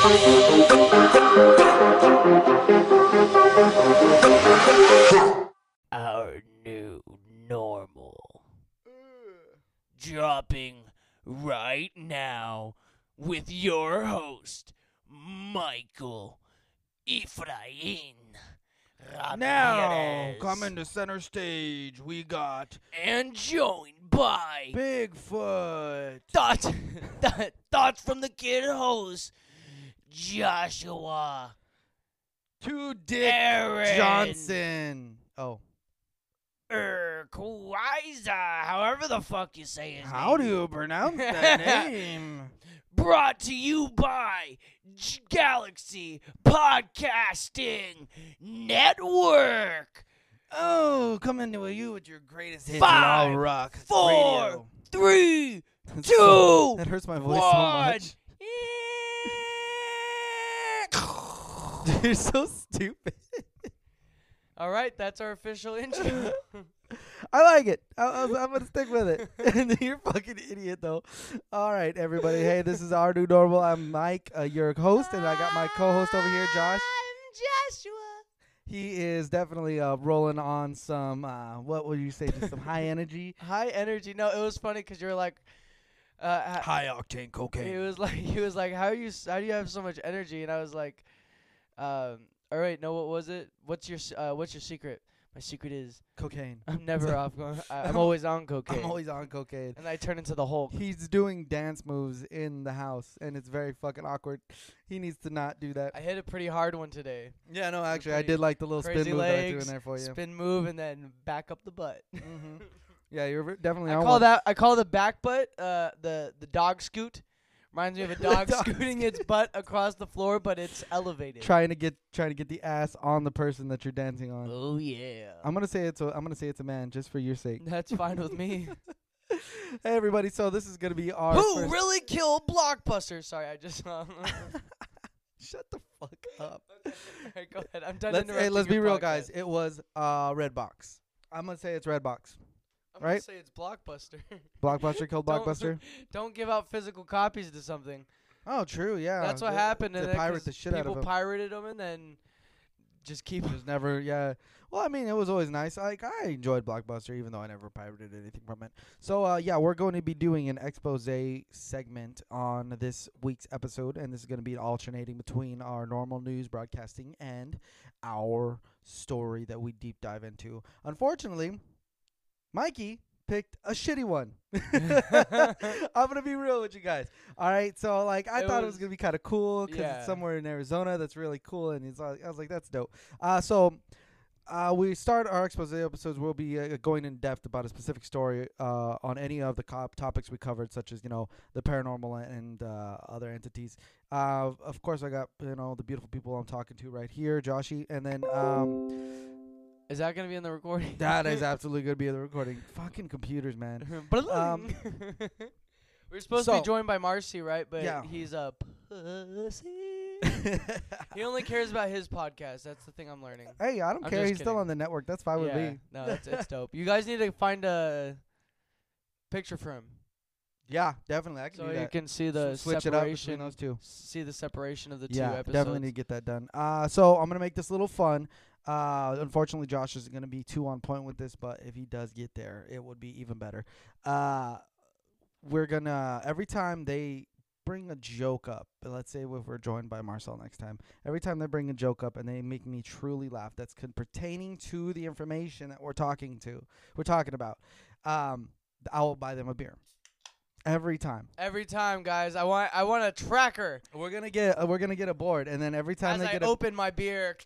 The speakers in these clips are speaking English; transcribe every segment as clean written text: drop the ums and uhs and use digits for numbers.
Our new normal. Dropping right now with your host, Michael Efrain Now, Ramirez. coming to center stage, we got And joined by Bigfoot. thoughts from the kid host, Joshua Two Dick Aaron Johnson. Oh, Kwiza, however the fuck you say his how do name. you pronounce that name? Brought to you by Galaxy Podcasting Network. Oh, coming to you with your greatest hits in Five, all rock 4, radio. 3, That's 2, that hurts my voice so one. much. You're so stupid. All right, that's our official intro. I like it. I'm going to stick with it. You're a fucking idiot, though. All right, everybody. Hey, this is Our New Normal. I'm Mike, your host, and I got my co-host over here, Josh. I'm Joshua. He is definitely rolling on some, what would you say, just some high energy. High energy. No, it was funny because you were like, High-octane cocaine. he was like, how do you have so much energy? And I was like, all right, no, what was it? What's your secret? My secret is Cocaine. I'm never off. I'm always on cocaine. I'm always on cocaine. And I turn into the Hulk. He's doing dance moves in the house, and it's very fucking awkward. He needs to not do that. I hit a pretty hard one today. Yeah, no, actually, I pretty did like the little spin Crazy move that I threw in legs, there for you. spin move, and then back up the butt. Mm-hmm. Yeah, you're definitely I on call one. that. I call the back butt the dog scoot. Reminds me of a dog Dog scooting its butt across the floor, but it's elevated. trying to get the ass on the person that you're dancing on. Oh, yeah. I'm gonna say it's a man just for your sake. That's fine with me. Hey everybody, so this is gonna be our Who first really killed Blockbuster? Sorry, I just. Shut the fuck up. Alright, go ahead. I'm done. Let's be your real, podcast. guys. It was Redbox. I'm gonna say it's Redbox. I'm gonna right? say it's Blockbuster. Blockbuster killed Don't- Blockbuster. Don't give out physical copies to something. Oh, true. Yeah. That's what They- happened. They and then pirate 'cause the shit out of people them. pirated them and then just keep. Just never, yeah. Well, I mean, it was always nice. Like, I enjoyed Blockbuster, even though I never pirated anything from it. So, yeah, we're going to be doing an expose segment on this week's episode, and this is going to be alternating between our normal news broadcasting and our story that we deep dive into. Unfortunately, Mikey picked a shitty one. I'm gonna be real with you guys. All right, so like I thought it was gonna be kind of cool because yeah. it's somewhere in Arizona that's really cool, and I was like, that's dope. We start our expose episodes. We'll be going in depth about a specific story on any of the topics we covered, such as the paranormal and other entities. Of course, I got the beautiful people I'm talking to right here, Joshy, and then Is that gonna be in the recording? that is absolutely gonna be in the recording. Fucking computers, man. We're supposed to so- be joined by Marcy, right? But Yeah. he's a pussy. He only cares about his podcast. That's the thing I'm learning. Hey, I don't I'm care. just He's still kidding. on the network. That's fine with Yeah. me. No, it's dope. You guys need to find a picture for him Yeah, definitely. I can so do you that. can see the Switch it up between separation. those two. See the separation of the two Yeah, episodes. definitely need to get that done. So I'm gonna make this a little fun. Unfortunately, Josh isn't gonna be too on point with this, but if he does get there, it would be even better. We're gonna every time they bring a joke up. Let's say if we're joined by Marcel next time. Every time they bring a joke up and they make me truly laugh, that's pertaining to the information that we're talking about. I will buy them a beer. Every time. Every time, guys. I want a tracker. We're gonna get a board, and then every time As they I get open my beer.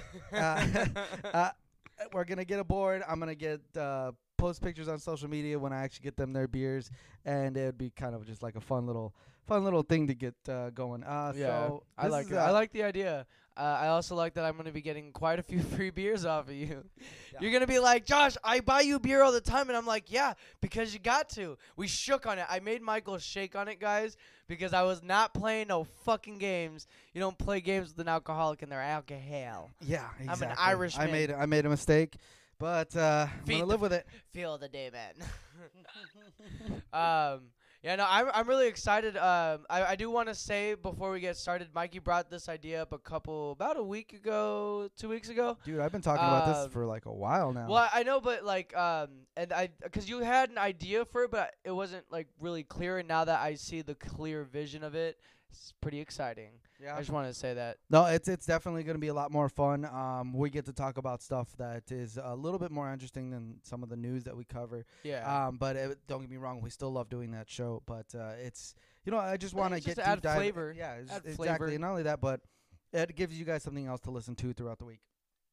we're gonna get a board. I'm gonna get post pictures on social media when I actually get them their beers, and it would be kind of just like a fun little thing to get going. Yeah, So I this like is, it. I like the idea. I also like that I'm going to be getting quite a few free beers off of you. Yeah. You're going to be like, Josh, I buy you beer all the time. And I'm like, yeah, because you got to. We shook on it. I made Michael shake on it, guys, because I was not playing no fucking games. You don't play games with an alcoholic and their alcohol. Yeah, exactly. I'm an Irishman. I made a mistake, but I'm Feed gonna the live with it. Feel the day, man. Yeah, no, I'm really excited. I do want to say before we get started, Mikey brought this idea up about a week ago, 2 weeks ago. Dude, I've been talking about this Um, for like a while now. Well, I know, but like, because you had an idea for it, but it wasn't like really clear. And now that I see the clear vision of it, it's pretty exciting. Yeah. I just wanted to say that. No, it's definitely going to be a lot more fun. We get to talk about stuff that is a little bit more interesting than some of the news that we cover. Yeah. But don't get me wrong, we still love doing that show. But it's I just want to it's get just to deep add dive. flavor. Yeah, Add exactly. flavor. And not only that, but it gives you guys something else to listen to throughout the week.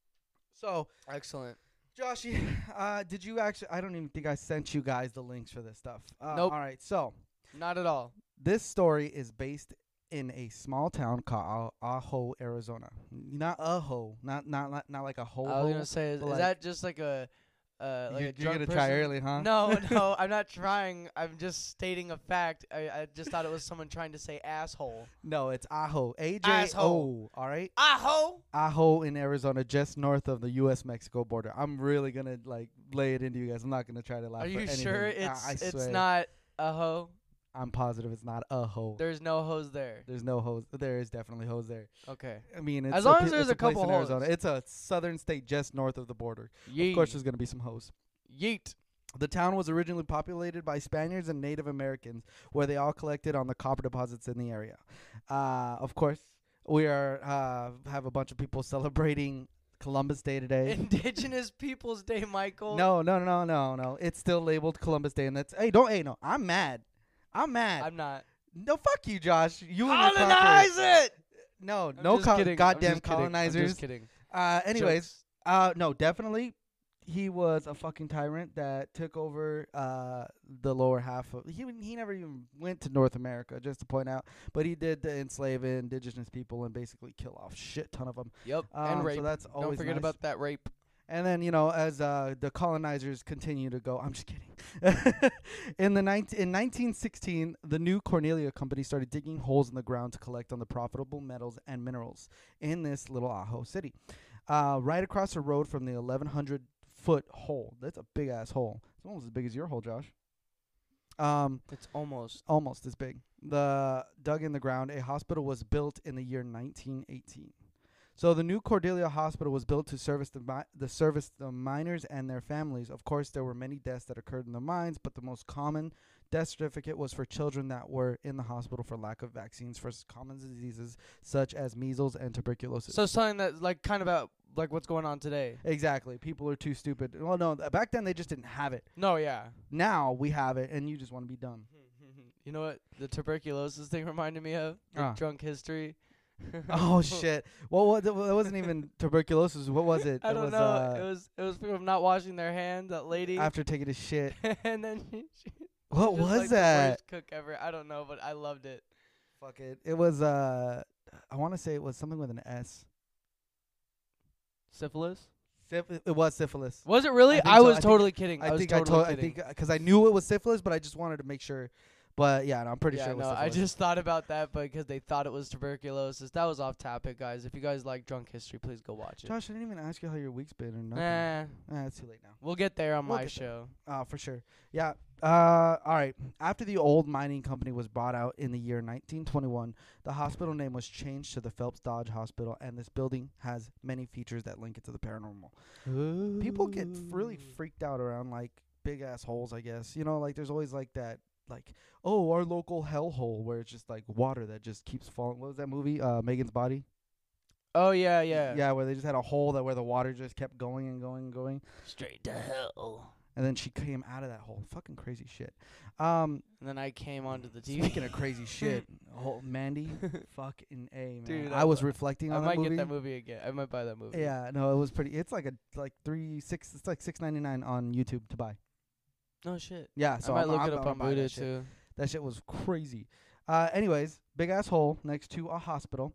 So, Excellent. Joshy, did you actually? I don't even think I sent you guys the links for this stuff. Nope. All right, so Not at all. this story is based in a small town called Ajo, Arizona. Not Ajo, not like a ho. I was gonna say, is but like- that just like a like you're a drunk gonna person? try early, huh? No, no, I'm not trying. I'm just stating a fact. I just thought it was someone trying to say asshole. No, it's Ajo. AJO. Asshole. All right. Aho. Ajo in Arizona, just north of the U.S.-Mexico border. I'm really gonna like lay it into you guys. I'm not gonna try to laugh. Are for you anything. sure I it's swear. not a hoe? I'm positive it's not a hoe. There's no hoes there. There's no hose. There is definitely hose there. Okay. I mean, it's As long as it's there's a place couple in Arizona. hoes. It's a southern state just north of the border. Yeet. Of course, there's gonna be some hoes. Yeet. The town was originally populated by Spaniards and Native Americans, where they all collected on the copper deposits in the area. Of course, we have a bunch of people celebrating Columbus Day today. Indigenous Peoples Day, Michael. No. It's still labeled Columbus Day, and that's no. I'm mad. I'm not. No, fuck you, Josh. You and your Colonize crackers. it. No, I'm no, just kidding. I'm goddamn just kidding. I'm colonizers. just kidding. Anyways, Jokes. no, definitely, he was a fucking tyrant that took over the lower half of. He never even went to North America, just to point out, but he did enslave indigenous people and basically kill off shit ton of them. Yep. And rape. So that's always Don't forget nice. about that rape. And then, as the colonizers continue to go, I'm just kidding. In 1916, the new Cornelia Company started digging holes in the ground to collect on the profitable metals and minerals in this little Ajo city. Right across the road from the 1,100-foot hole. That's a big-ass hole. It's almost as big as your hole, Josh. It's Almost as big. Dug in the ground, a hospital was built in the year 1918. So the new Cordelia Hospital was built to service the miners and their families. Of course, there were many deaths that occurred in the mines, but the most common death certificate was for children that were in the hospital for lack of vaccines for common diseases such as measles and tuberculosis. So something that's like kind of about like what's going on today. Exactly. People are too stupid. Well, no, back then they just didn't have it. No, yeah. Now we have it, and you just want to be done. You know what the tuberculosis thing reminded me of? The drunk history. Oh shit! Well, it wasn't even tuberculosis. What was it? I don't know. It was from not washing their hands. That lady. After taking a shit. And then she What just was like that? The worst cook ever. I don't know, but I loved it. Fuck it. It was I want to say it was something with an S. Syphilis. It was syphilis. Was it really? I think I so. was I think- totally kidding. I was think totally I kidding. think because I knew it was syphilis, but I just wanted to make sure. But yeah, no, I'm pretty yeah, sure it was no, syphilis. I just thought about that, but because they thought it was tuberculosis. That was off topic, guys. If you guys like drunk history, please go watch it. Josh, I didn't even ask you how your week's been or nothing. Nah, It's too late now. we'll get there on We'll my get there. show. For sure. Yeah. All right. After the old mining company was bought out in the year 1921, the hospital name was changed to the Phelps Dodge Hospital, and this building has many features that link it to the paranormal. People get really freaked out around like big ass holes, I guess. Like there's always like that, like, oh, our local hellhole where it's just like water that just keeps falling. What was that movie? Megan's Body. Oh yeah, yeah. Yeah, where they just had a hole where the water just kept going and going and going. Straight to hell. And then she came out of that hole. Fucking crazy shit. And then I came onto the TV. Speaking of crazy shit, Mandy, fucking A, man. Dude, I was reflecting I on might that movie. get that movie again. I might buy that movie. Yeah, no, it was pretty. It's like it's like $6.99 on YouTube to buy. Oh shit. Yeah, so I might I'm, look I'm it up gonna on buy Buddha that shit. too. That shit was crazy. Anyways, big ass hole next to a hospital.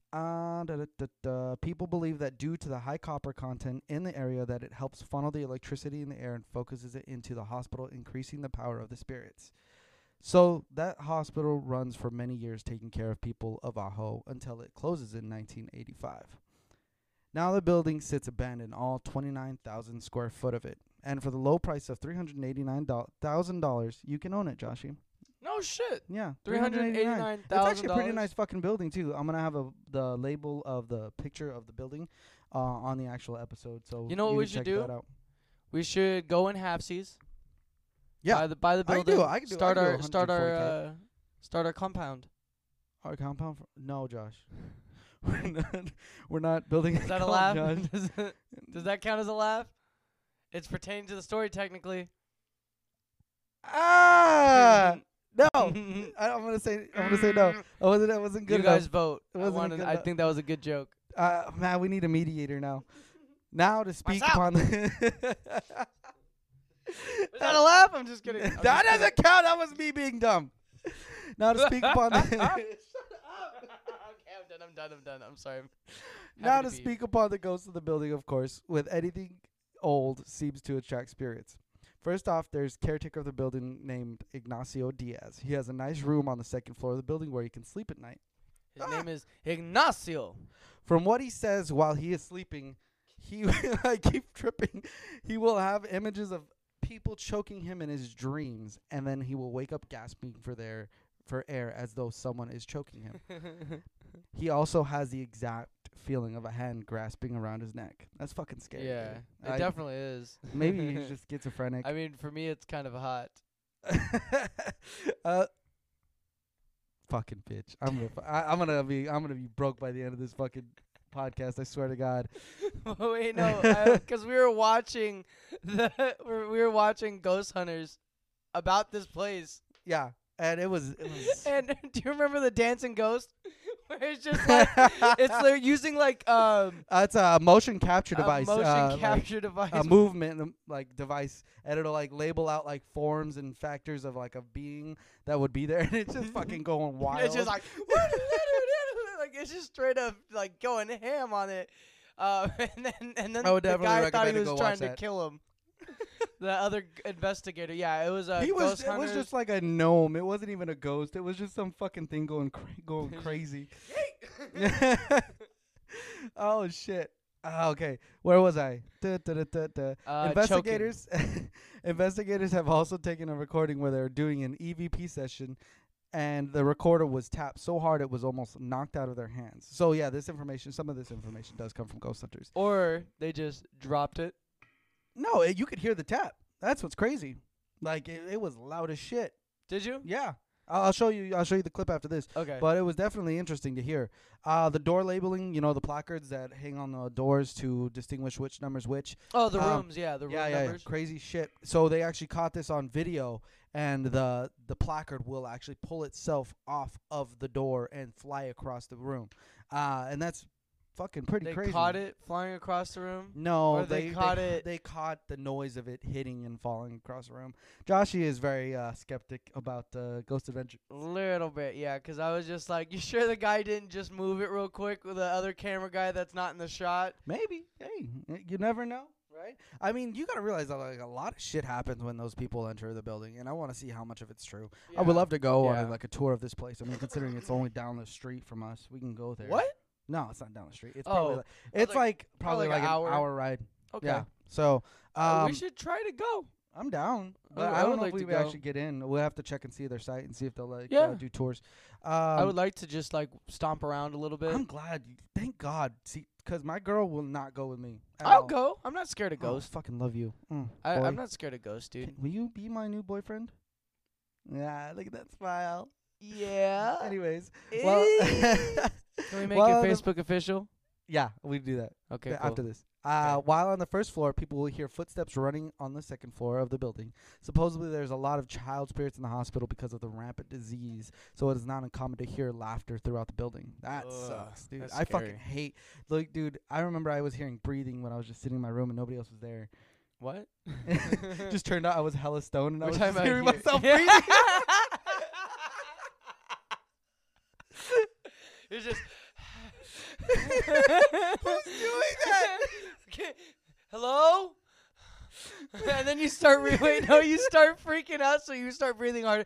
People believe that due to the high copper content in the area that it helps funnel the electricity in the air and focuses it into the hospital, increasing the power of the spirits. So that hospital runs for many years taking care of people of Ajo until it closes in 1985. Now the building sits abandoned, all 29,000 square foot of it. And for the low price of $389,000, you can own it, Joshy. No shit. Yeah, $389,000. It's actually a pretty nice fucking building too. I'm gonna have the label of the picture of the building on the actual episode. So You know what can we should check do? that out. We should go in halfsies. Yeah, Buy the I can building. do it. I can do it. Start I can do our start 140K. our start our compound. Our compound? No, Josh. We're not building. Is that a compound, laugh? Josh. Does that count as a laugh? It's pertaining to the story technically. Ah, no. I'm gonna say no. I wasn't good You guys enough. vote. It wasn't good I enough. think that was a good joke. Man, we need a mediator now. Now to speak What's up? upon the. Is that a laugh? I'm just kidding. That doesn't count. That was me being dumb. Now to speak upon the. Okay, I'm done. I'm sorry. Now Happy to be. speak upon the ghost of the building, of course, with anything old seems to attract spirits. First off, there's caretaker of the building named Ignacio Diaz. He has a nice room on the second floor of the building where he can sleep at night. His name is Ignacio. From what he says while he is sleeping, I keep tripping. He will have images of people choking him in his dreams, and then he will wake up gasping for air as though someone is choking him. He also has the exact feeling of a hand grasping around his neck. That's fucking scary. Yeah, dude. it definitely is. Maybe he's just schizophrenic. I mean, for me, it's kind of hot. Fucking bitch. I'm gonna be broke by the end of this fucking podcast. I swear to God. Wait, no, because we were watching we were watching Ghost Hunters about this place. Yeah, and it was. And do you remember the dancing ghost? Where it's just like they're using like It's a motion capture device. a motion like capture device. a movement like device, and it'll like label out like forms and factors of like a being that would be there, and it's just fucking going wild. It's just like like it's just straight up like going ham on it. And then I would the definitely guy thought he recommend to was go trying watch to that. kill him. The other investigator, yeah, it was He was. Ghost It was Hunters. just like a gnome. It wasn't even a ghost. It was just some fucking thing going crazy. Oh shit. Okay, where was I? Investigators. Investigators have also taken a recording where they're doing an EVP session, and the recorder was tapped so hard it was almost knocked out of their hands. So yeah, some of this information does come from Ghost Hunters. Or they just dropped it. No, you could hear the tap. That's what's crazy. Like it was loud as shit. Did you? Yeah. I'll show you the clip after this. Okay. But it was definitely interesting to hear. The door labeling, the placards that hang on the doors to distinguish which number's which. Oh, the rooms, the room Yeah, numbers. crazy shit. So they actually caught this on video, and the placard will actually pull itself off of the door and fly across the room. And that's fucking pretty They crazy. caught it flying across the room. No, Or they caught it- They caught the noise of it hitting and falling across the room. Joshy is very skeptic about Ghost Adventure. Little bit, yeah, because I was just like, you sure the guy didn't just move it real quick with the other camera guy that's not in the shot? Maybe. Hey, you never know, right? I mean, you gotta realize that like a lot of shit happens when those people enter the building, and I want to see how much of it's true. I would love to go on Yeah. like a tour of this place. I mean, considering it's only down the street from us, we can go there. What? No, it's not down the street. It's Oh, probably it's like probably like like an an hour? hour ride. Okay. Yeah. So We should try to go. I'm down, but I I don't would know like if we to would go. actually get in. We'll have to check and see their site and see if they'll like Yeah. do tours. I would like to just like stomp around a little bit. I'm glad. Thank God. See, because my girl will not go with me. at I'll all. go. I'm not scared of Oh, ghosts. fucking love you. Boy. I'm not scared of ghosts, dude. Will you be my new boyfriend? Yeah, look at that smile. Yeah. Anyways, well, Can we make well, it Facebook official? yeah, we do that Okay, cool. after this. Okay. While on the first floor, people will hear footsteps running on the second floor of the building. Supposedly, there's a lot of child spirits in the hospital because of the rampant disease, so it is not uncommon to hear laughter throughout the building. That Ugh, sucks, dude. that's I fucking scary. hate. Look, dude, I remember I was hearing breathing when I was just sitting in my room and nobody else was there. What? Just turned out I was hella stoned and I We're was talking just about hearing you. myself breathing. It's just. Who's doing that? Okay. Hello? And then you start you start freaking out, so you start breathing harder.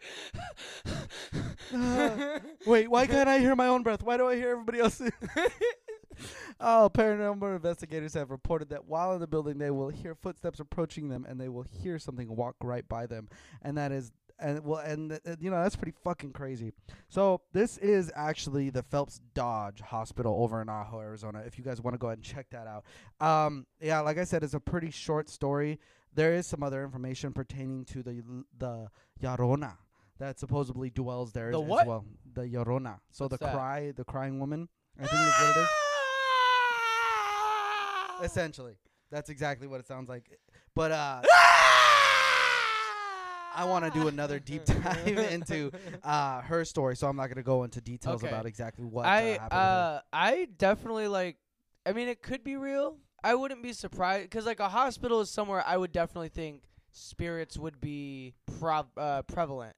Wait, why can't I hear my own breath? Why do I hear everybody else? Paranormal investigators have reported that while in the building, they will hear footsteps approaching them, and they will hear something walk right by them. And that is And that's pretty fucking crazy. So this is actually the Phelps Dodge Hospital over in Ajo, Arizona. If you guys want to go ahead and check that out. Yeah, like I said, it's a pretty short story. There is some other information pertaining to the Llorona that supposedly dwells there The as what? well. The Llorona. So What's that? the crying woman. I think is what it is. Essentially, that's exactly what it sounds like. But I want to do another deep dive into her story, so I'm not going to go into details Okay. about exactly what happened with her. I definitely I mean, it could be real. I wouldn't be surprised because like a hospital is somewhere I would definitely think spirits would be prevalent.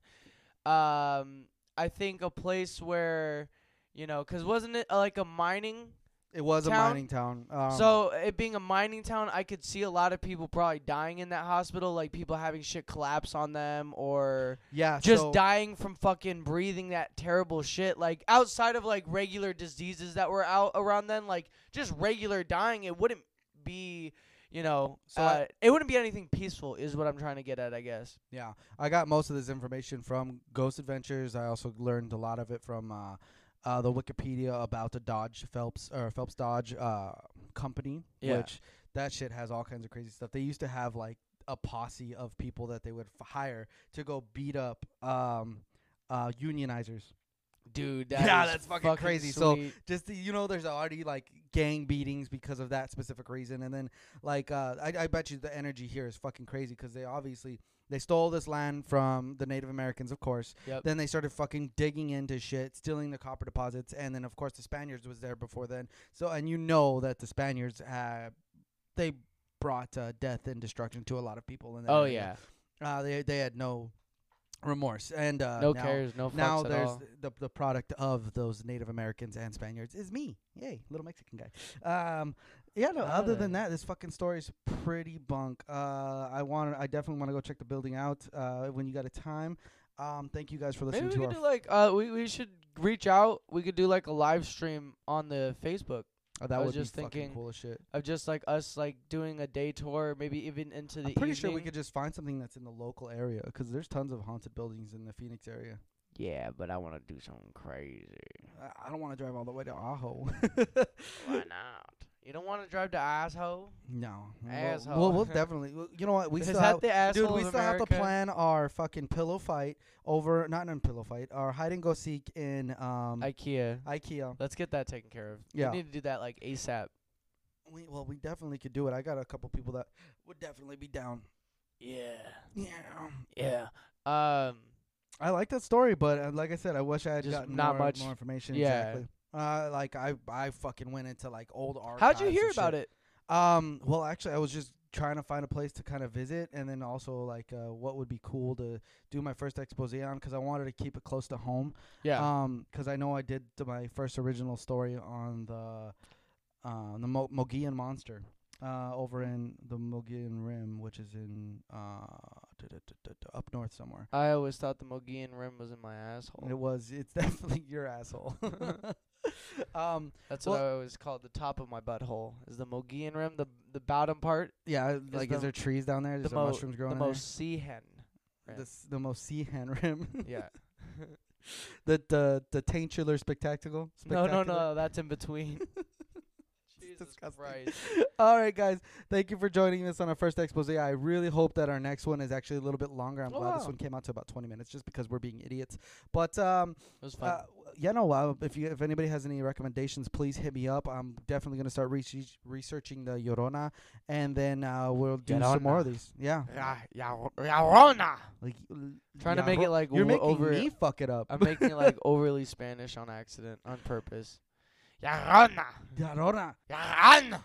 I think a place where because wasn't it like a mining? It was a town? mining town. So it being a mining town, I could see a lot of people probably dying in that hospital, like people having shit collapse on them or yeah, just so dying from fucking breathing that terrible shit. Like outside of like regular diseases that were out around then, like just regular dying, it wouldn't be, So it wouldn't be anything peaceful is what I'm trying to get at, I guess. Yeah, I got most of this information from Ghost Adventures. I also learned a lot of it from the Wikipedia about the Phelps Dodge company, Yeah. which that shit has all kinds of crazy stuff. They used to have like a posse of people that they would hire to go beat up unionizers. Dude, That's fucking crazy. So Sweet. just there's already like gang beatings because of that specific reason, and then like I bet you the energy here is fucking crazy because they stole this land from the Native Americans, of course. Yep. Then they started fucking digging into shit, stealing the copper deposits, and then of course the Spaniards was there before then. So and that the Spaniards they brought death and destruction to a lot of people in that Oh area. yeah. They had no remorse, and No now, cares, no fucks now at there's all. the product of those Native Americans and Spaniards is me. Yay, little Mexican guy. Other than that, this fucking story is pretty bunk. I definitely want to go check the building out when you got a time. Thank you guys for listening Maybe we to could our do we should reach out. We could do like a live stream on the Facebook that I was would just be fucking thinking cool as shit. of just like us like doing a day tour, maybe even into the I'm pretty sure we evening. could just find something that's in the local area because there's tons of haunted buildings in the Phoenix area. Yeah, but I want to do something crazy. I don't want to drive all the way to Ajo. Why not? You don't want to drive to asshole? No, Asshole. We'll definitely. You know what? We Is still that have, the asshole dude. We of still have to America? plan our fucking pillow fight our hide and go seek in IKEA. IKEA. Let's get that taken care of. Yeah. We need to do that like ASAP. We definitely could do it. I got a couple people that would definitely be down. Yeah. Yeah. Yeah. I like that story, but like I said, I wish I had Just gotten not more much. information. Yeah. Exactly. Like I fucking went into like old archives. How'd you hear and about shit. it? Well, actually, I was just trying to find a place to kind of visit, and then also like what would be cool to do my first expose on, because I wanted to keep it close to home. Yeah. Because I know I did my first original story on the Mogollon Monster over in the Mogollon Rim, which is in up north somewhere. I always thought the Mogollon Rim was in my asshole. It's definitely your asshole. That's what I always called the top of my butthole. Is the Mogollon Rim the bottom part? Yeah, like is the- there trees down there? Is there mushrooms growing the in there? most sea hen. Rim. The most sea hen rim. Yeah. the taintular spectacular. No. That's in between. It's Jesus disgusting. Christ. All right, guys. Thank you for joining us on our first expose. I really hope that our next one is actually a little bit longer. I'm glad this wow. one came out to about 20 minutes, just because we're being idiots. But It was fun. if anybody has any recommendations, please hit me up. I'm definitely gonna start researching the Llorona, and then we'll do some more of Llorona. these. Yeah. Llorona. Like, Trying to make it like you're making over. me fuck it up. I'm making it like overly Spanish on accident, on purpose. Llorona. Llorona. Llorona.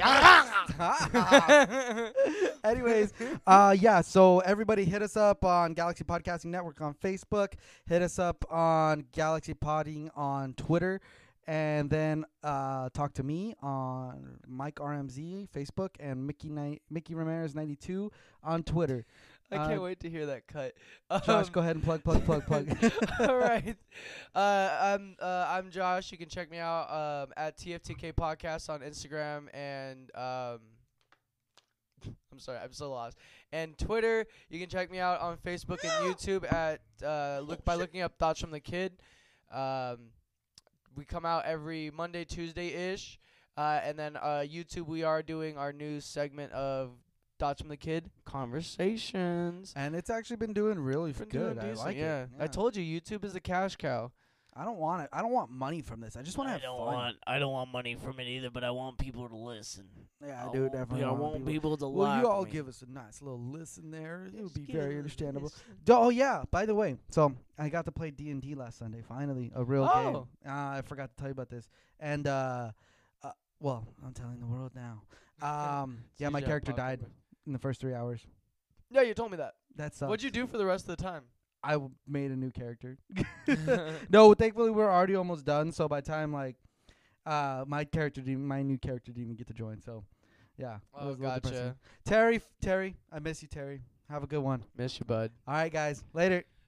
Llorona. Anyways, so everybody hit us up on Galaxy Podcasting Network on Facebook. Hit us up on Galaxy Podding on Twitter. And then talk to me on Mike RMZ Facebook and Mickey Ramirez 92 on Twitter. I can't wait to hear that cut. Josh, go ahead and plug. All right. I'm Josh. You can check me out at TFTK Podcast on Instagram and I'm sorry, I'm so lost. And Twitter, you can check me out on Facebook and YouTube at looking up Thoughts from the Kid. We come out every Monday, Tuesday-ish. And then YouTube, we are doing our new segment of Thoughts from the Kid Conversations. And it's actually been doing really Been good. doing I decent, like yeah. it. I told you, YouTube is the cash cow. I don't want it. I don't want money from this. I just want to have fun. I don't want money from it either, but I want people to listen. Yeah, I do definitely. I want people to Well, like you all me. give us a nice little listen there. It would be Just give very it a understandable. listen. Oh yeah, by the way, so I got to play D&D last Sunday. Finally, a real game. Oh. I forgot to tell you about this. And well, I'm telling the world now. Yeah, my CJ character died Apocalypse. in the first 3 hours. Yeah, you told me that. That sucks. What'd you do for the rest of the time? I made a new character. No, thankfully we're already almost done. So by the time my new character didn't even get to join. So yeah, it Oh, was a little depressing. gotcha. Terry, I miss you, Terry. Have a good one. Miss you, bud. All right, guys, later.